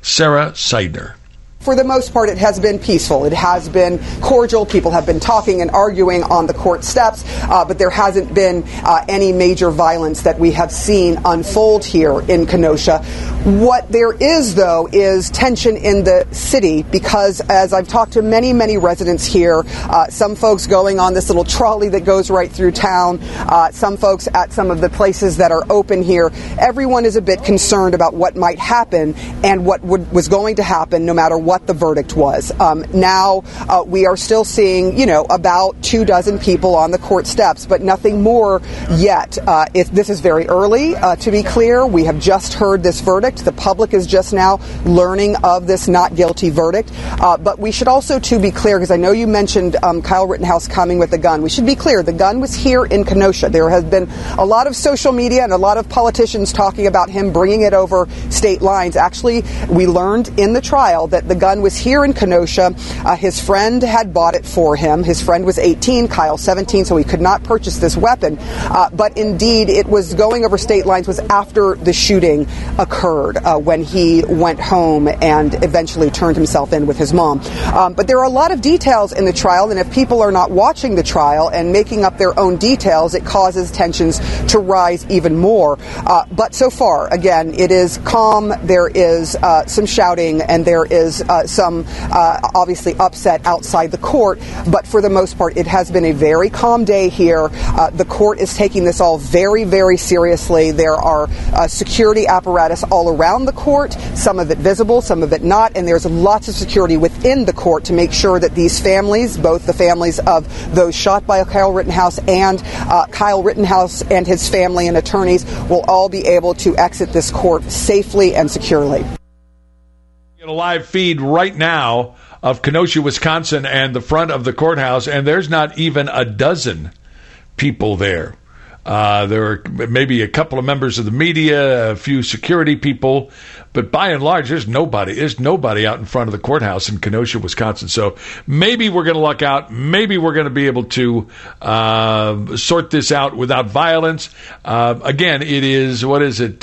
Sarah Seidner. For the most part, it has been peaceful. It has been cordial. People have been talking and arguing on the court steps, but there hasn't been any major violence that we have seen unfold here in Kenosha. What there is, though, is tension in the city because, as I've talked to many, many residents here, some folks going on this little trolley that goes right through town, some folks at some of the places that are open here, everyone is a bit concerned about what might happen and what was going to happen no matter what the verdict was. Now we are still seeing, about 24 people on the court steps, but nothing more yet. This is very early, to be clear. We have just heard this verdict. The public is just now learning of this not guilty verdict. But we should also, to be clear, because I know you mentioned Kyle Rittenhouse coming with a gun. We should be clear. The gun was here in Kenosha. There has been a lot of social media and a lot of politicians talking about him bringing it over state lines. Actually, we learned in the trial that the gun was here in Kenosha. His friend had bought it for him. His friend was 18, Kyle 17, so he could not purchase this weapon. But indeed, it was going over state lines was after the shooting occurred, when he went home and eventually turned himself in with his mom. But there are a lot of details in the trial, and if people are not watching the trial and making up their own details, it causes tensions to rise even more. But so far, again, it is calm. There is some shouting, and there is some obviously upset outside the court, but for the most part, it has been a very calm day here. The court is taking this all very, very seriously. There are security apparatus all around the court, some of it visible, some of it not, and there's lots of security within the court to make sure that these families, both the families of those shot by Kyle Rittenhouse and Kyle Rittenhouse and his family and attorneys, will all be able to exit this court safely and securely. Get a live feed right now of Kenosha, Wisconsin, and the front of the courthouse, and there's not even a dozen people there. There are maybe a couple of members of the media, a few security people, but by and large, there's nobody. There's nobody out in front of the courthouse in Kenosha, Wisconsin. So maybe we're going to luck out. Maybe we're going to be able to sort this out without violence. Again, it is, what is it?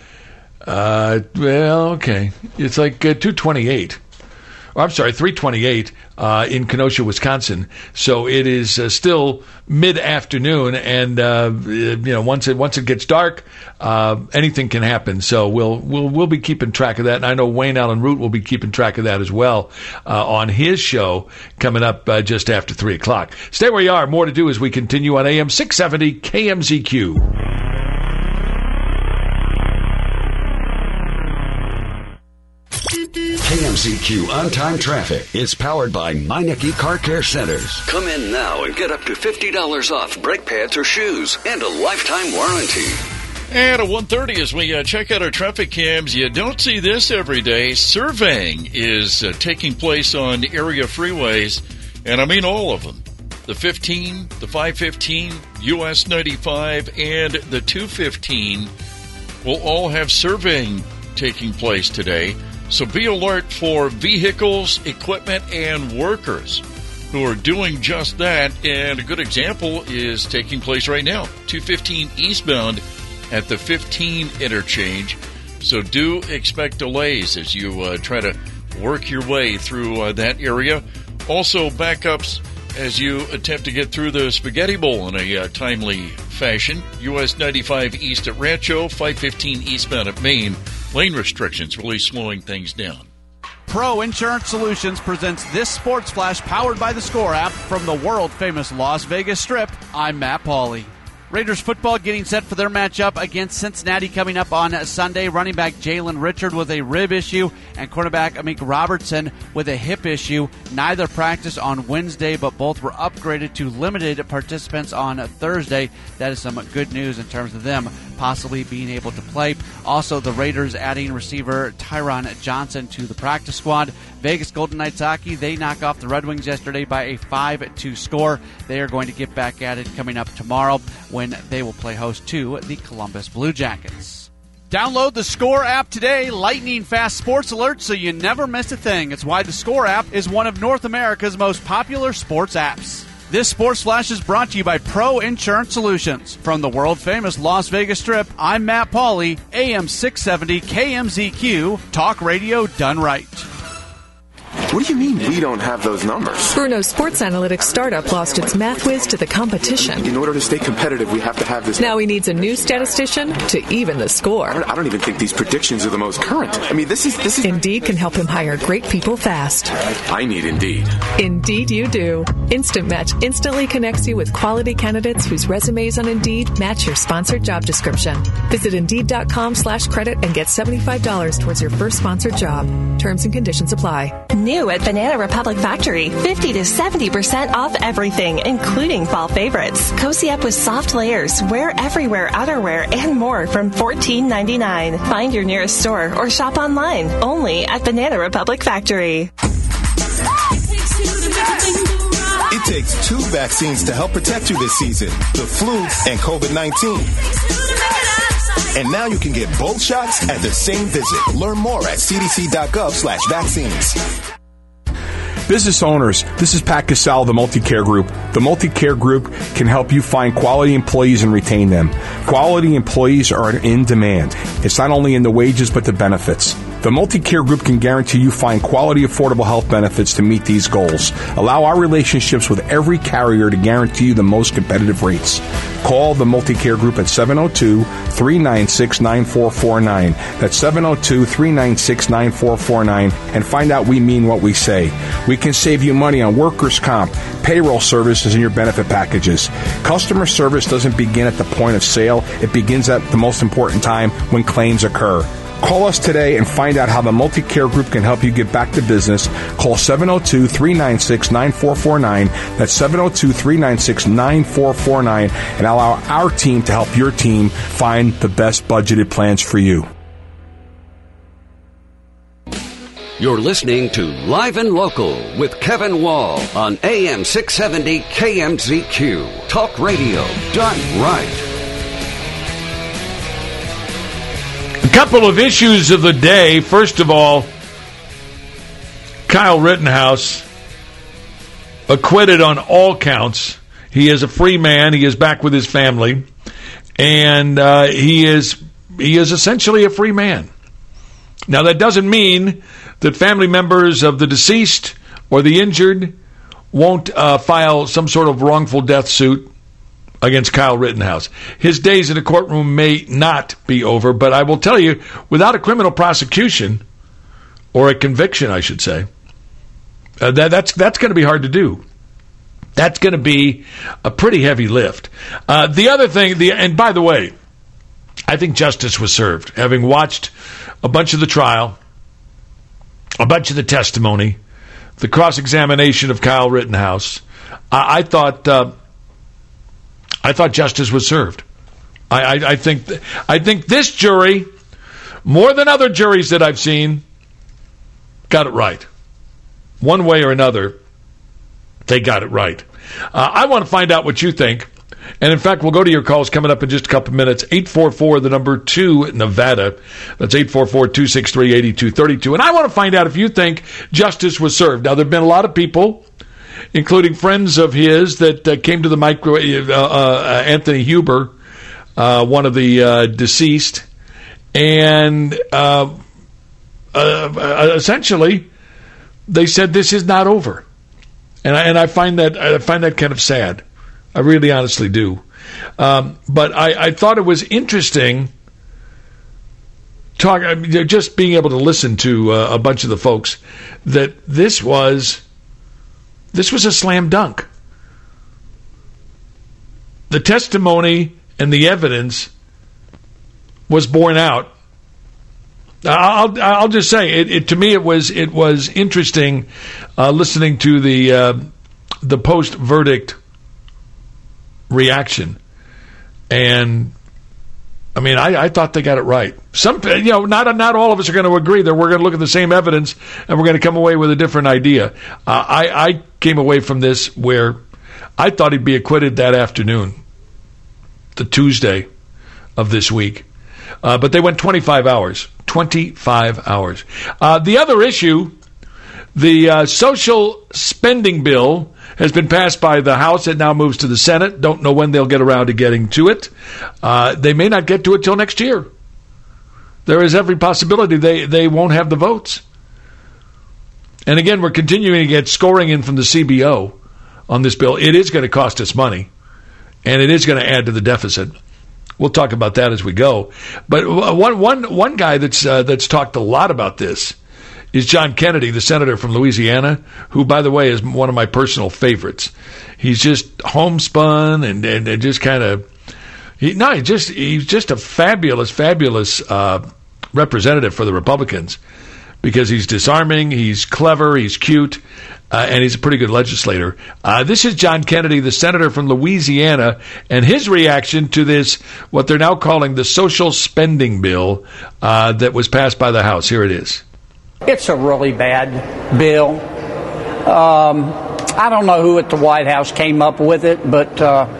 Well, okay. It's like 2:28. I'm sorry, 3:28 in Kenosha, Wisconsin. So it is still mid-afternoon, and once it gets dark, anything can happen. So we'll be keeping track of that, and I know Wayne Allen Root will be keeping track of that as well on his show coming up just after 3 o'clock. Stay where you are. More to do as we continue on AM 670 KMZQ. KMZQ On-Time Traffic is powered by Meineke Car Care Centers. Come in now and get up to $50 off brake pads or shoes and a lifetime warranty. And at 1:30, as we check out our traffic cams, you don't see this every day. Surveying is taking place on area freeways, and I mean all of them. The 15, the 515, US 95, and the 215 will all have surveying taking place today. So be alert for vehicles, equipment, and workers who are doing just that. And a good example is taking place right now. 215 eastbound at the 15 interchange. So do expect delays as you try to work your way through that area. Also backups as you attempt to get through the Spaghetti Bowl in a timely fashion. US 95 east at Rancho, 515 eastbound at Maine. Lane restrictions really slowing things down. Pro Insurance Solutions presents this Sports Flash powered by the Score app from the world-famous Las Vegas Strip. I'm Matt Pauley. Raiders football getting set for their matchup against Cincinnati coming up on Sunday. Running back Jalen Richard with a rib issue and cornerback Amik Robertson with a hip issue. Neither practiced on Wednesday, but both were upgraded to limited participants on Thursday. That is some good news in terms of them possibly being able to play. Also, the Raiders adding receiver Tyron Johnson to the practice squad. Vegas Golden Knights hockey, they knock off the Red Wings yesterday by a 5-2 score. They are going to get back at it coming up tomorrow when they will play host to the Columbus Blue Jackets. Download the Score app today. Lightning fast sports alerts so you never miss a thing. It's why the Score app is one of North America's most popular sports apps. This Sports Flash is brought to you by Pro Insurance Solutions. From the world-famous Las Vegas Strip, I'm Matt Pauley, AM 670 KMZQ, talk radio done right. What do you mean we don't have those numbers? Bruno's sports analytics startup lost its math whiz to the competition. In order to stay competitive, we have to have this. Now he needs a new statistician to even the score. I don't even think these predictions are the most current. I mean, this is... Indeed can help him hire great people fast. I need Indeed. Indeed you do. Instant Match instantly connects you with quality candidates whose resumes on Indeed match your sponsored job description. Visit Indeed.com/credit and get $75 towards your first sponsored job. Terms and conditions apply. New at Banana Republic Factory, 50 to 70% off everything, including fall favorites. Cozy up with soft layers, wear everywhere outerwear, and more from $14.99. Find your nearest store or shop online. Only at Banana Republic Factory. It takes 2 vaccines to help protect you this season, the flu and COVID-19. And now you can get both shots at the same visit. Learn more at cdc.gov/vaccines. Business owners, this is Pat Cassell of the Multicare Group. The Multicare Group can help you find quality employees and retain them. Quality employees are in demand. It's not only in the wages, but the benefits. The Multicare Group can guarantee you find quality, affordable health benefits to meet these goals. Allow our relationships with every carrier to guarantee you the most competitive rates. Call the Multicare Group at 702-396-9449. That's 702-396-9449 and find out we mean what we say. We can save you money on workers' comp, payroll services, and your benefit packages. Customer service doesn't begin at the point of sale. It begins at the most important time when claims occur. Call us today and find out how the Multicare Group can help you get back to business. Call 702-396-9449. That's 702-396-9449 and allow our team to help your team find the best budgeted plans for you. You're listening to Live and Local with Kevin Wall on AM 670 KMZQ. Talk radio done right. A couple of issues of the day. First of all, Kyle Rittenhouse acquitted on all counts. He is a free man. He is back with his family, and he is essentially a free man. Now, that doesn't mean that family members of the deceased or the injured won't file some sort of wrongful death suit against Kyle Rittenhouse. His days in the courtroom may not be over, but I will tell you, without a criminal prosecution, or a conviction, I should say, that's going to be hard to do. That's going to be a pretty heavy lift. The other thing, and by the way, I think justice was served. Having watched a bunch of the trial, a bunch of the testimony, the cross-examination of Kyle Rittenhouse, I thought justice was served. I think this jury, more than other juries that I've seen, got it right. One way or another, they got it right. I want to find out what you think. And in fact, we'll go to your calls coming up in just a couple of minutes. 844, the number 2, Nevada. That's 844-263-8232. And I want to find out if you think justice was served. Now, there have been a lot of people, including friends of his, that came to the microwave, Anthony Huber, one of the deceased, and essentially they said this is not over, and I find that kind of sad. I really honestly do. But I thought it was interesting just being able to listen to a bunch of the folks that this was a slam dunk. The testimony and the evidence was borne out. I'll just say to me it was interesting listening to the post verdict reaction, and I mean I thought they got it right. Not all of us are going to agree that we're going to look at the same evidence and we're going to come away with a different idea. I came away from this where I thought he'd be acquitted that afternoon, the Tuesday of this week. But they went 25 hours. 25 hours. The other issue, the social spending bill has been passed by the House. It now moves to the Senate. Don't know when they'll get around to getting to it. They may not get to it till next year. There is every possibility they won't have the votes. And again, we're continuing to get scoring in from the CBO on this bill. It is going to cost us money, and it is going to add to the deficit. We'll talk about that as we go. But one guy that's talked a lot about this is John Kennedy, the senator from Louisiana, who, by the way, is one of my personal favorites. He's just homespun and just kind of he's just a fabulous representative for the Republicans. Because he's disarming, he's clever, he's cute, and he's a pretty good legislator. This is John Kennedy, the senator from Louisiana, and his reaction to this, what they're now calling the social spending bill that was passed by the House. Here it is. It's a really bad bill. I don't know who at the White House came up with it, but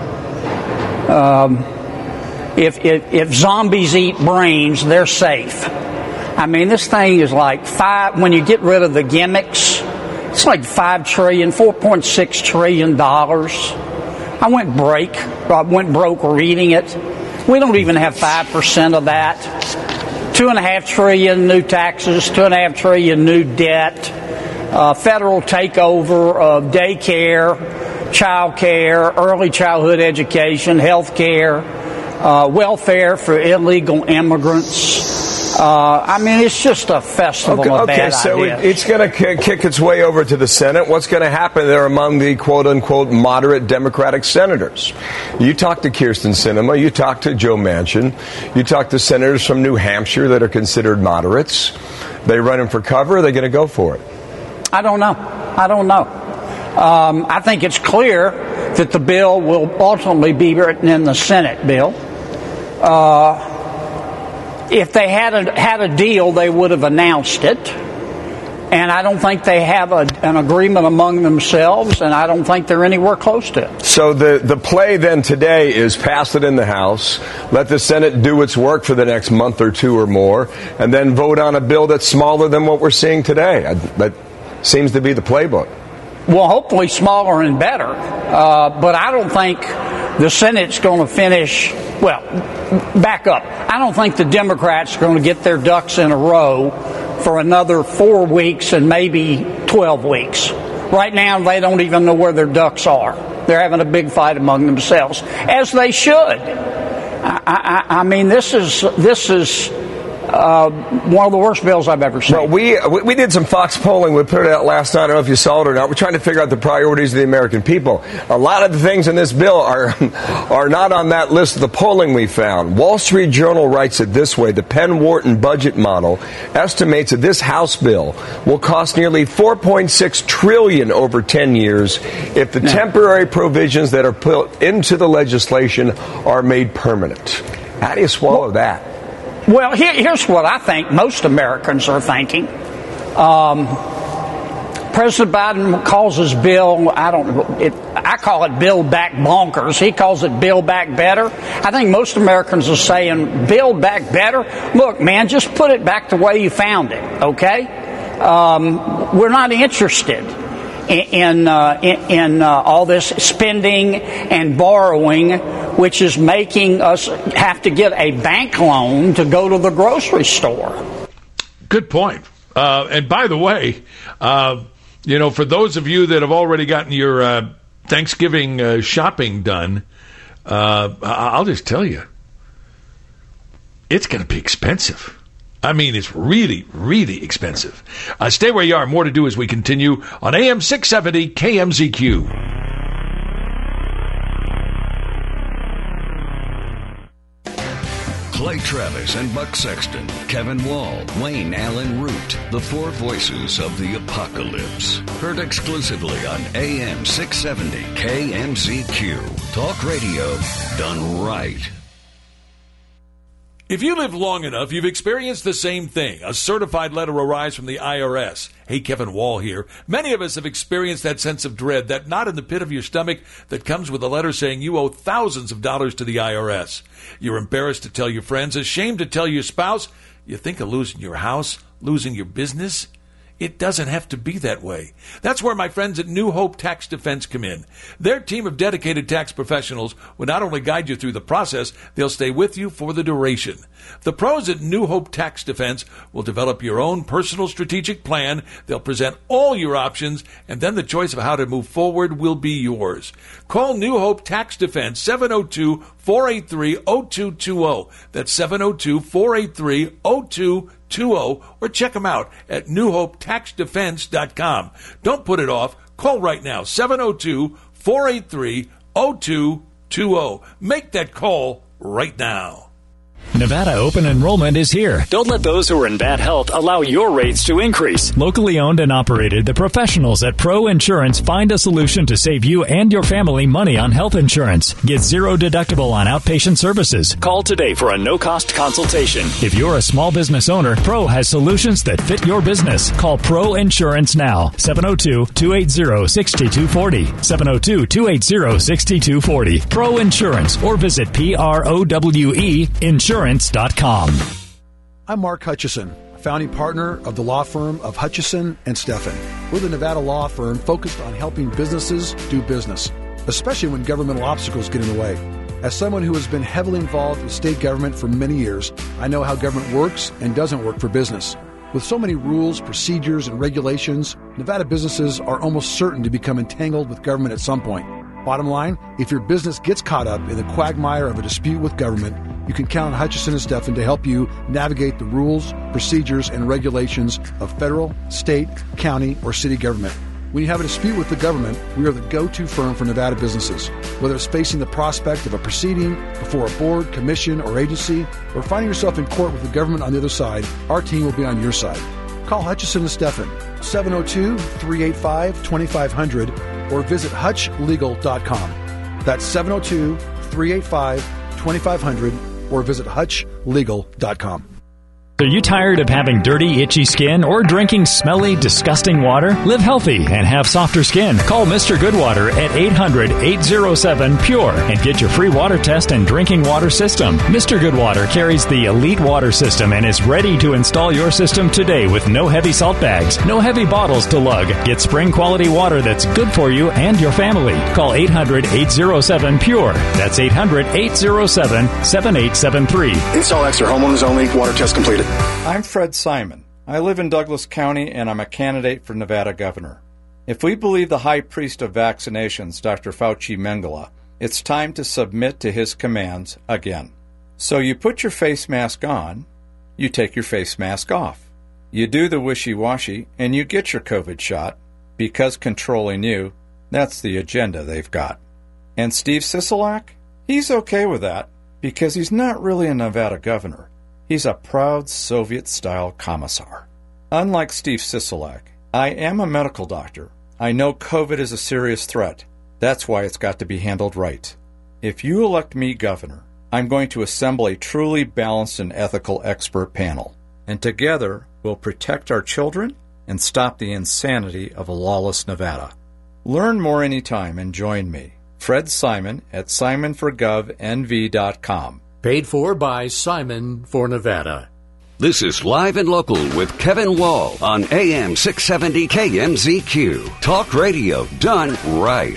if zombies eat brains, they're safe. I mean, this thing is like when you get rid of the gimmicks, it's like $4.6 trillion. I went broke reading it. We don't even have 5% of that. $2.5 trillion new taxes, $2.5 trillion new debt, federal takeover of daycare, child care, early childhood education, health care, welfare for illegal immigrants. I mean, it's just a festival of bad so ideas. It's going to kick its way over to the Senate. What's going to happen there among the quote-unquote moderate Democratic senators? You talk to Kyrsten Sinema. You talk to Joe Manchin. You talk to senators from New Hampshire that are considered moderates. They running for cover? Are they going to go for it? I don't know. I think it's clear that the bill will ultimately be written in the Senate bill. If they had a deal, they would have announced it. And I don't think they have an agreement among themselves, and I don't think they're anywhere close to it. So the play then today is pass it in the House, let the Senate do its work for the next month or two or more, and then vote on a bill that's smaller than what we're seeing today. That seems to be the playbook. Well, hopefully smaller and better. But I don't think the Senate's going to finish. Well, back up. I don't think the Democrats are going to get their ducks in a row for another 4 weeks and maybe 12 weeks. Right now, they don't even know where their ducks are. They're having a big fight among themselves, as they should. I mean, this is one of the worst bills I've ever seen. Well, we did some Fox polling. We put it out last night. I don't know if you saw it or not. We're trying to figure out the priorities of the American people. A lot of the things in this bill are not on that list of the polling we found. Wall Street Journal writes it this way. The Penn-Wharton budget model estimates that this House bill will cost nearly $4.6 trillion over 10 years if the temporary provisions that are put into the legislation are made permanent. How do you swallow that? Well, here's what I think most Americans are thinking. President Biden calls his bill, I call it Build Back Bonkers. He calls it Build Back Better. I think most Americans are saying, Build Back Better? Look, man, just put it back the way you found it, okay? We're not interested in all this spending and borrowing, which is making us have to get a bank loan to go to the grocery store. Good point. And by the way, for those of you that have already gotten your Thanksgiving shopping done, I'll just tell you, it's going to be expensive. I mean, it's really, really expensive. Stay where you are. More to do as we continue on AM 670 KMZQ. Clay Travis and Buck Sexton, Kevin Wall, Wayne Allen Root, the four voices of the apocalypse. Heard exclusively on AM 670 KMZQ. Talk radio done right. If you live long enough, you've experienced the same thing. A certified letter arrives from the IRS. Hey, Kevin Wall here. Many of us have experienced that sense of dread, that knot in the pit of your stomach that comes with a letter saying you owe thousands of dollars to the IRS. You're embarrassed to tell your friends, ashamed to tell your spouse. You think of losing your house, losing your business. It doesn't have to be that way. That's where my friends at New Hope Tax Defense come in. Their team of dedicated tax professionals will not only guide you through the process, they'll stay with you for the duration. The pros at New Hope Tax Defense will develop your own personal strategic plan. They'll present all your options, and then the choice of how to move forward will be yours. Call New Hope Tax Defense, 702-483-0220. That's 702-483-0220, or check them out at newhopetaxdefense.com. Don't put it off. Call right now, 702-483-0220. Make that call right now. Nevada open enrollment is here. Don't let those who are in bad health allow your rates to increase. Locally owned and operated, the professionals at Pro Insurance find a solution to save you and your family money on health insurance. Get zero deductible on outpatient services. Call today for a no-cost consultation. If you're a small business owner, Pro has solutions that fit your business. Call Pro Insurance now. 702-280-6240. 702-280-6240. Pro Insurance, or visit PROWE Insurance.com. I'm Mark Hutchison, founding partner of the law firm of Hutchison and Steffen. We're the Nevada law firm focused on helping businesses do business, especially when governmental obstacles get in the way. As someone who has been heavily involved with state government for many years, I know how government works and doesn't work for business. With so many rules, procedures, and regulations, Nevada businesses are almost certain to become entangled with government at some point. Bottom line, if your business gets caught up in the quagmire of a dispute with government, you can count on Hutchison and Steffen to help you navigate the rules, procedures, and regulations of federal, state, county, or city government. When you have a dispute with the government, we are the go-to firm for Nevada businesses. Whether it's facing the prospect of a proceeding before a board, commission, or agency, or finding yourself in court with the government on the other side, our team will be on your side. Call Hutchison and Steffen, 702-385-2500, or visit hutchlegal.com. That's 702-385-2500, or visit hutchlegal.com. Are you tired of having dirty, itchy skin or drinking smelly, disgusting water? Live healthy and have softer skin. Call Mr. Goodwater at 800-807-PURE and get your free water test and drinking water system. Mr. Goodwater carries the Elite Water System and is ready to install your system today with no heavy salt bags, no heavy bottles to lug. Get spring quality water that's good for you and your family. Call 800-807-PURE. That's 800-807-7873. Install extra, homeowners only, water test completed. I'm Fred Simon. I live in Douglas County, and I'm a candidate for Nevada governor. If we believe the high priest of vaccinations, Dr. Fauci Mengele, it's time to submit to his commands again. So you put your face mask on, you take your face mask off. You do the wishy-washy, and you get your COVID shot, because controlling you, that's the agenda they've got. And Steve Sisolak? He's okay with that, because he's not really a Nevada governor. He's a proud Soviet-style commissar. Unlike Steve Sisolak, I am a medical doctor. I know COVID is a serious threat. That's why it's got to be handled right. If you elect me governor, I'm going to assemble a truly balanced and ethical expert panel. And together, we'll protect our children and stop the insanity of a lawless Nevada. Learn more anytime and join me, Fred Simon, at simonforgovnv.com. Paid for by Simon for Nevada. This is Live and Local with Kevin Wall on AM 670 KMZQ. Talk radio done right.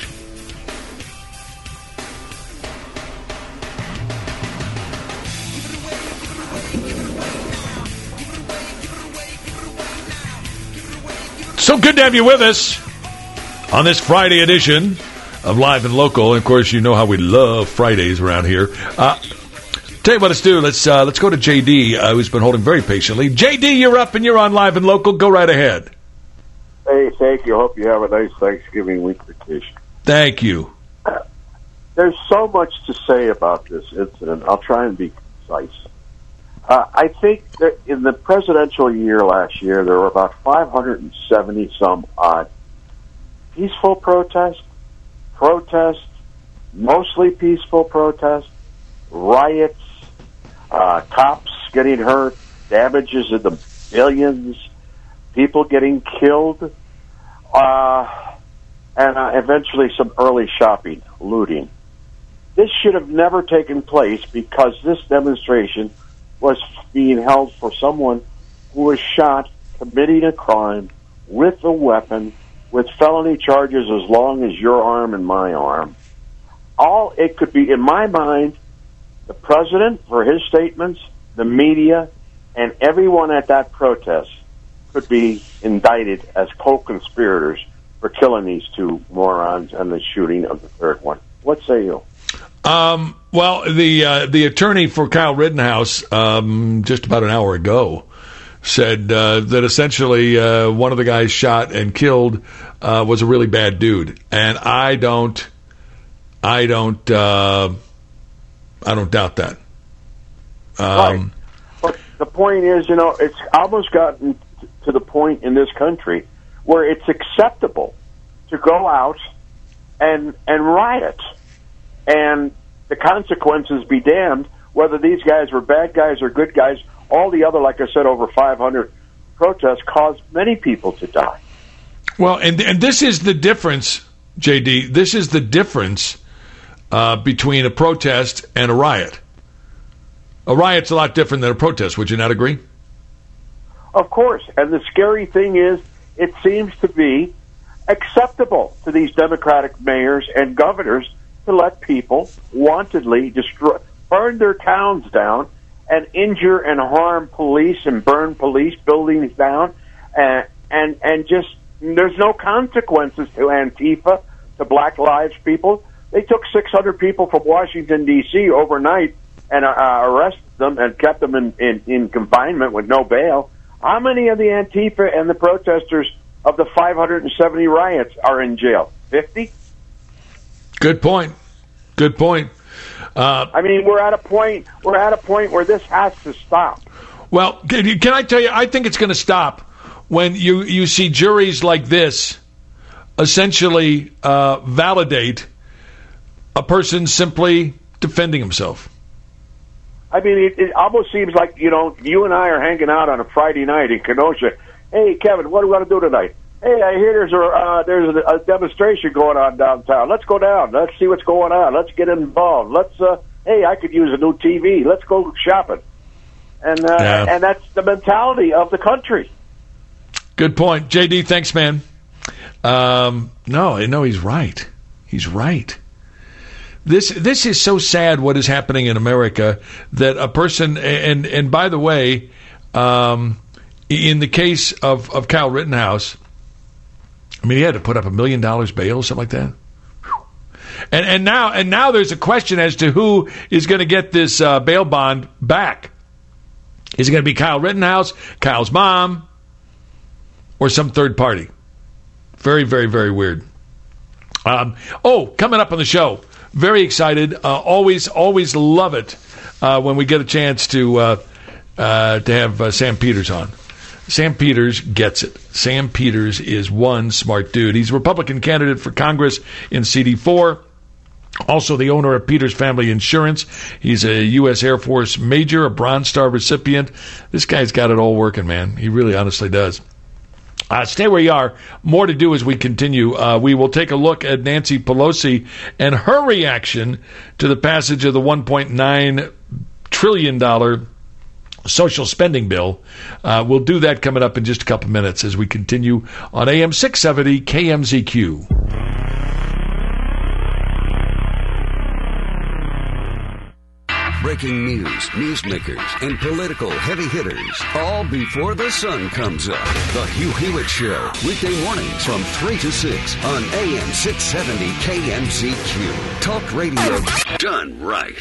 So good to have you with us on this Friday edition of Live and Local. And of course, you know how we love Fridays around here. Tell you what, let's do. Let's go to JD, who's been holding very patiently. JD, you're up and you're on Live and Local. Go right ahead. Hey, thank you. Hope you have a nice Thanksgiving week vacation. Thank you. There's so much to say about this incident. I'll try and be concise. I think that in the presidential year last year, there were about 570 some odd peaceful protests, mostly peaceful protests, riots, cops getting hurt, damages in the billions, people getting killed, and eventually some early shopping, looting. This should have never taken place because this demonstration was being held for someone who was shot committing a crime with a weapon, with felony charges as long as your arm and my arm. All it could be, in my mind, the president for his statements, the media, and everyone at that protest could be indicted as co-conspirators for killing these two morons and the shooting of the third one. What say you? Well, the attorney for Kyle Rittenhouse, just about an hour ago, said that essentially one of the guys shot and killed was a really bad dude, and I don't doubt that. Right. But the point is, it's almost gotten to the point in this country where it's acceptable to go out and riot, and the consequences be damned, whether these guys were bad guys or good guys. All the other, like I said, over 500 protests caused many people to die. Well, and this is the difference, JD. This is the difference between a protest and a riot. A riot's a lot different than a protest. Would you not agree? Of course. And the scary thing is, it seems to be acceptable to these Democratic mayors and governors to let people wantedly burn their towns down and injure and harm police and burn police buildings down, and just there's no consequences to Antifa, to Black Lives people. They took 600 people from Washington, D.C. overnight and arrested them and kept them in confinement with no bail. How many of the Antifa and the protesters of the 570 riots are in jail? 50? Good point. Good point. I mean, we're at a point where this has to stop. Well, can I tell you? I think it's going to stop when you see juries like this essentially validate a person simply defending himself. I mean, it almost seems like you and I are hanging out on a Friday night in Kenosha. Hey, Kevin, what do we want to do tonight? Hey, I hear there's a demonstration going on downtown. Let's go down. Let's see what's going on. Let's get involved. Hey, I could use a new TV. Let's go shopping. And that's the mentality of the country. Good point. JD, thanks, man. No, he's right. He's right. This is so sad what is happening in America that a person, and by the way, in the case of Kyle Rittenhouse, I mean, he had to put up $1 million bail, something like that. And now there's a question as to who is going to get this bail bond back. Is it going to be Kyle Rittenhouse, Kyle's mom, or some third party? Very, very, very weird. Coming up on the show, very excited. Always love it when we get a chance to have Sam Peters on. Sam Peters gets it. Sam Peters is one smart dude. He's a Republican candidate for Congress in CD4. Also the owner of Peters Family Insurance. He's a U.S. Air Force major, a Bronze Star recipient. This guy's got it all working, man. He really honestly does. Stay where you are. More to do as we continue. We will take a look at Nancy Pelosi and her reaction to the passage of the $1.9 trillion social spending bill. We'll do that coming up in just a couple minutes as we continue on AM 670 KMZQ. Breaking news, newsmakers, and political heavy hitters, all before the sun comes up. The Hugh Hewitt Show, weekday mornings from 3 to 6 on AM 670 KMZQ. Talk radio done right.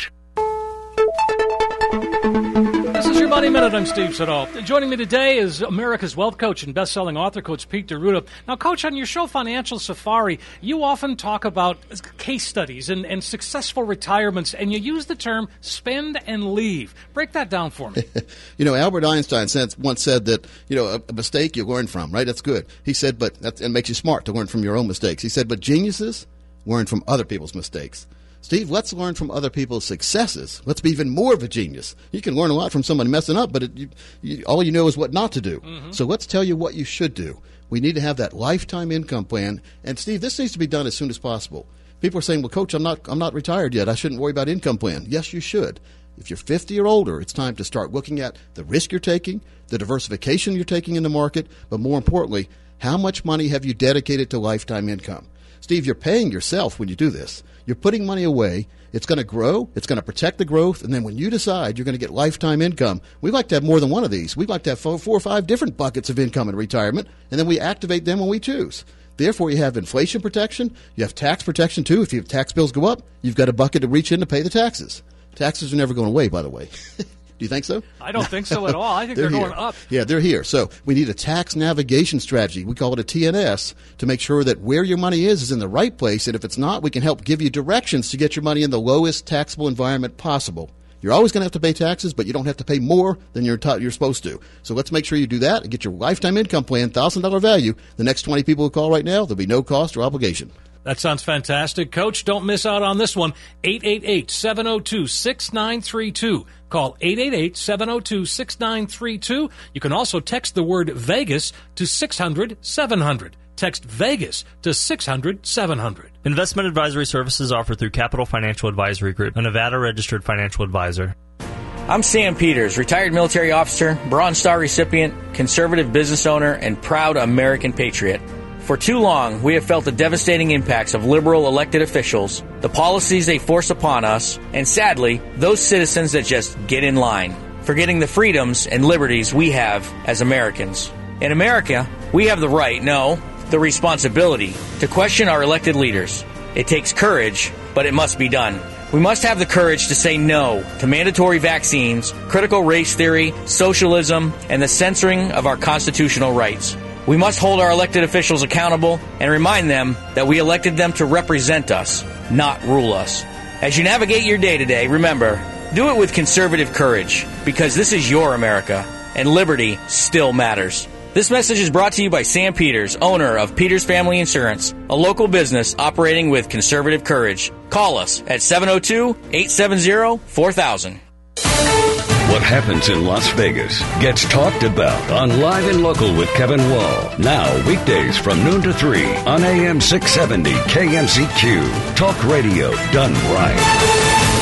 This is your Money Minute. I'm Steve Siddall. Joining me today is America's wealth coach and best-selling author, Coach Pete D'Arruda. Now, Coach, on your show Financial Safari, you often talk about case studies and successful retirements, and you use the term spend and leave. Break that down for me. Albert Einstein once said that, a mistake you learn from, right? That's good. He said, but it makes you smart to learn from your own mistakes. He said, but geniuses learn from other people's mistakes. Steve, let's learn from other people's successes. Let's be even more of a genius. You can learn a lot from somebody messing up, but all you know is what not to do. Mm-hmm. So let's tell you what you should do. We need to have that lifetime income plan. And, Steve, this needs to be done as soon as possible. People are saying, well, Coach, I'm not retired yet. I shouldn't worry about income plan. Yes, you should. If you're 50 or older, it's time to start looking at the risk you're taking, the diversification you're taking in the market, but more importantly, How much money have you dedicated to lifetime income? Steve, you're paying yourself when you do this. You're putting money away. It's going to grow. It's going to protect the growth. And then when you decide you're going to get lifetime income, we like to have more than one of these. We'd like to have 4 or 5 different buckets of income in retirement, and then we activate them when we choose. Therefore, you have inflation protection. You have tax protection, too. If your tax bills go up, you've got a bucket to reach in to pay the taxes. Taxes are never going away, by the way. Do you think so? I don't think so at all. I think they're going up. Yeah, they're here. So we need a tax navigation strategy. We call it a TNS to make sure that where your money is in the right place. And if it's not, we can help give you directions to get your money in the lowest taxable environment possible. You're always going to have to pay taxes, but you don't have to pay more than you're supposed to. So let's make sure you do that and get your lifetime income plan, $1,000 value. The next 20 people who call right now, there'll be no cost or obligation. That sounds fantastic. Coach, don't miss out on this one. 888-702-6932. Call 888-702-6932. You can also text the word Vegas to 600-700. Text Vegas to 600-700. Investment advisory services offered through Capital Financial Advisory Group, a Nevada-registered financial advisor. I'm Sam Peters, retired military officer, Bronze Star recipient, conservative business owner, and proud American patriot. For too long, we have felt the devastating impacts of liberal elected officials, the policies they force upon us, and sadly, those citizens that just get in line, forgetting the freedoms and liberties we have as Americans. In America, we have the right, no, the responsibility to question our elected leaders. It takes courage, but it must be done. We must have the courage to say no to mandatory vaccines, critical race theory, socialism, and the censoring of our constitutional rights. We must hold our elected officials accountable and remind them that we elected them to represent us, not rule us. As you navigate your day to day, remember, do it with conservative courage, because this is your America, and liberty still matters. This message is brought to you by Sam Peters, owner of Peters Family Insurance, a local business operating with conservative courage. Call us at 702-870-4000. What happens in Las Vegas gets talked about on Live and Local with Kevin Wall. Now, weekdays from noon to 3 on AM 670 KMZQ. Talk radio done right.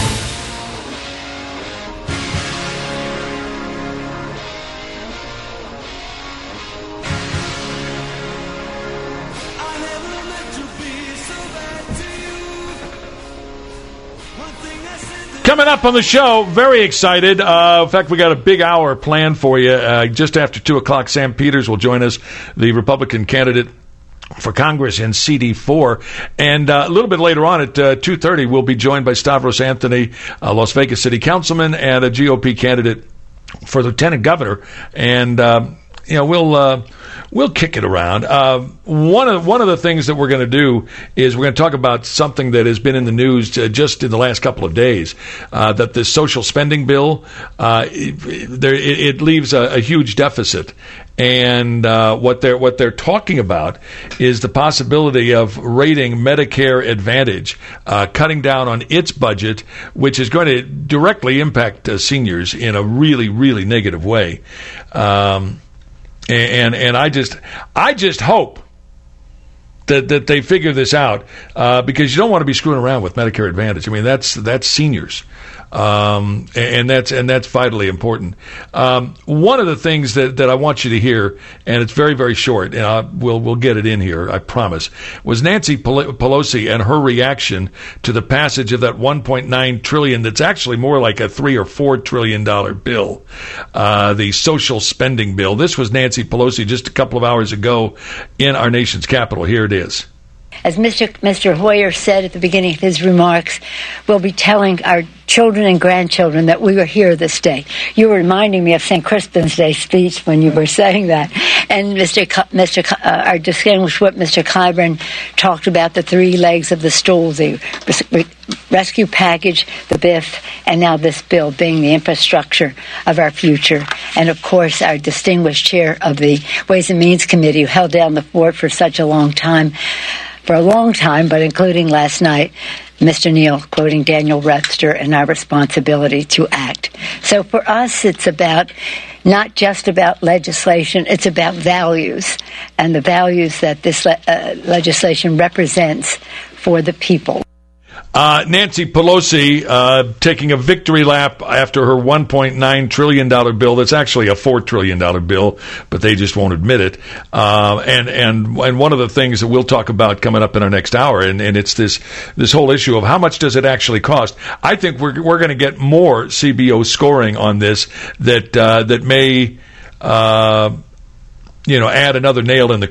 Coming up on the show, very excited. In fact, we got a big hour planned for you. Just after 2 o'clock, Sam Peters will join us, the Republican candidate for Congress in CD4. And a little bit later on at 2:30, we'll be joined by Stavros Anthony, a Las Vegas City Councilman and a GOP candidate for Lieutenant Governor. And we'll kick it around. One of the things that we're going to do is we're going to talk about something that has been in the news just in the last couple of days. That the social spending bill it leaves a huge deficit, and what they're talking about is the possibility of raiding Medicare Advantage, cutting down on its budget, which is going to directly impact seniors in a really, really negative way. And I just hope that they figure this out, because you don't want to be screwing around with Medicare Advantage. I mean, that's seniors, and that's vitally important. One of the things that I want you to hear, and it's very, very short, and we'll get it in here, I promise, was Nancy Pelosi and her reaction to the passage of that $1.9 trillion. That's actually more like a $3 or $4 trillion bill, the social spending bill. This was Nancy Pelosi just a couple of hours ago in our nation's capital. Here it is. As Mr. Hoyer said at the beginning of his remarks, we'll be telling our children and grandchildren that we were here this day. You were reminding me of St. Crispin's Day speech when you were saying that. And our distinguished whip, Mr. Clyburn, talked about the 3 legs of the stool, the rescue package, the BIF, and now this bill being the infrastructure of our future. And, of course, our distinguished chair of the Ways and Means Committee, who held down the fort for such a long time, but including last night, Mr. Neal quoting Daniel Webster, and our responsibility to act. So for us, it's about not just about legislation, it's about values, and the values that this legislation represents for the people. Nancy Pelosi taking a victory lap after her $1.9 trillion bill. That's actually a $4 trillion bill, but they just won't admit it. And one of the things that we'll talk about coming up in our next hour, and it's this whole issue of how much does it actually cost. I think we're going to get more CBO scoring on this that may add another nail in the